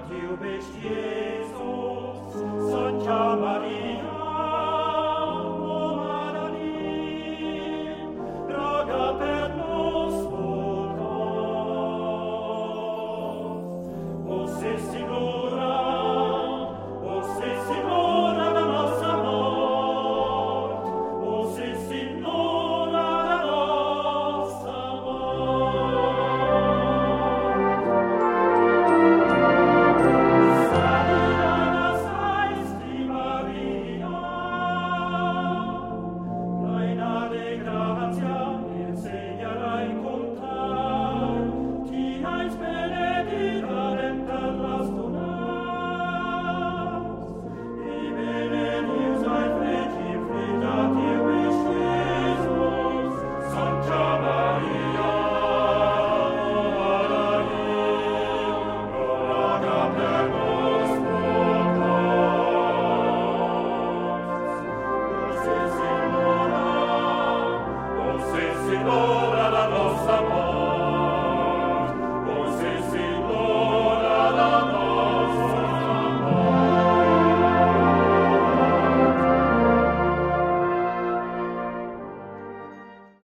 Dio bist Jesus, Santa Maria, o Madalina, roga per nos peccatori. O se Signora da nostra morte, o se Signora da nostra Signora,